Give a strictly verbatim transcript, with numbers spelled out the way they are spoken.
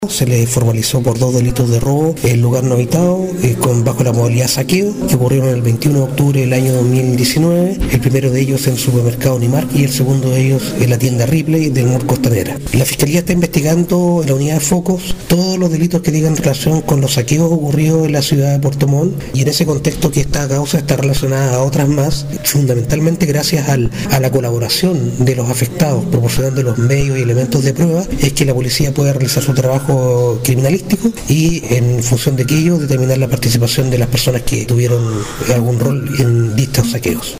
Se le formalizó por dos delitos de robo en lugar no habitado, eh, con, bajo la modalidad saqueo, que ocurrieron el veintiuno de octubre del año dos mil diecinueve, el primero de ellos en el supermercado Unimark y el segundo de ellos en la tienda Ripley del Mall Costanera. La Fiscalía está investigando en la unidad de focos todos los delitos que tengan relación con los saqueos ocurridos en la ciudad de Puerto Montt, y en ese contexto que esta causa está relacionada a otras más, fundamentalmente gracias al, a la colaboración de los afectados, proporcionando los medios y elementos de prueba, es que la policía pueda realizar su trabajo criminalístico y en función de aquello determinar la participación de las personas que tuvieron algún rol en distintos saqueos.